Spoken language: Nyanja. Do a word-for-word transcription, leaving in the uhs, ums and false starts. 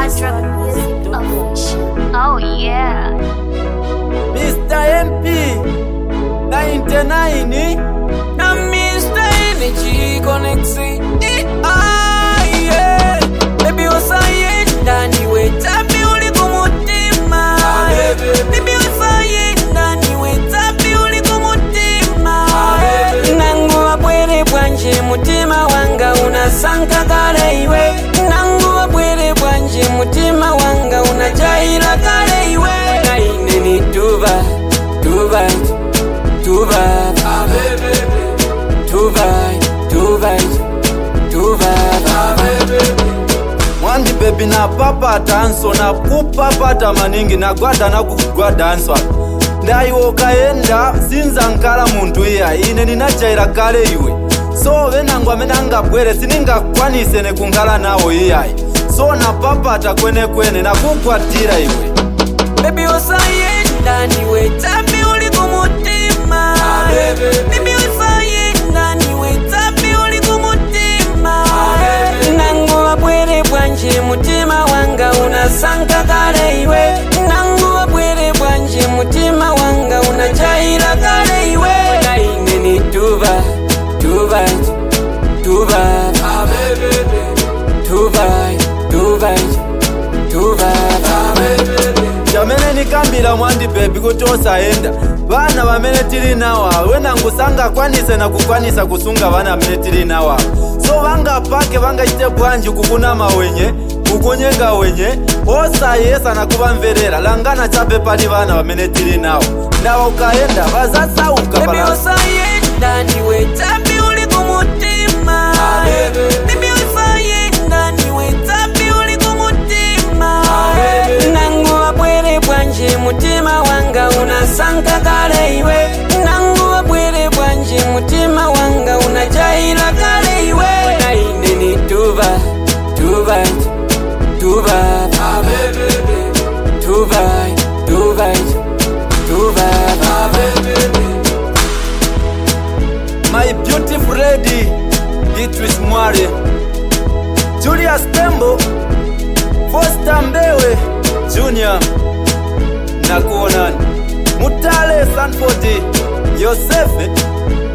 Madra Music Official. Oh yeah. Mister M P ninety-nine na Mister Energy Connexi. Ah yeah. Baby usaye ndani wetapi uli kumutima. Baby usaye ndani wetapi uli kumutima. Nangu wabwere bwanje mutima wanga unasanka kale iwe. Nangu wabwere bwanje mutima wanga unajaila kale iwe. Na ine ni tuva, tuva, tuva, tuva, tuva, tuva, Mwandi baby na papa tanso na kupapata maningi na gwada na kugwada answa. Ndai wokaenda sinza nkala muntu iya ine ninajaira kale iwe. So venangu amenanga bwere sininga kwanise ne kungala nawo iya. So na papata kwene kwene na kukwatira iwe. baby usaye ndani wetapi uli kumutima. Baby usaye ndani wetapi uli kumutima. Nangu wabwere bwanje mutima wanga unasanka kale iwe. Nangu wabwere bwanje mutima wanga unajaila kale iwe. Na ine ni tuva, tuva, tuva, tuva, tuva, tuva, Jamene nikambira mwandi baby kutosa enda. Bana bamene tili nawa wenangu sanga kwanise na kukwanisa kusunga bana bamene tili nawa. So banga pake banga chite bwanji kukuna mawenye kukunyenga wenye osa yesa na kubamverera langana chape pali bana bamene tili nawa. Ndawa ukaenda bazasa ukapala. baby usaye ndani wetapi uli kumutima. Baby usaye ndani wetapi uli kumutima. Nangu wabwere bwanje mutima wanga unasanka kale iwe. Nangu wabwere bwanje mutima wanga unajaila kale iwe. Na ine ni tuva, tuva, tuva, tuva, tuva, tuva, My beautiful lady Beatrice Mware, Julius Tembo, Foster Mbewe Junior Nakuonani Mutale Sanford Yosefe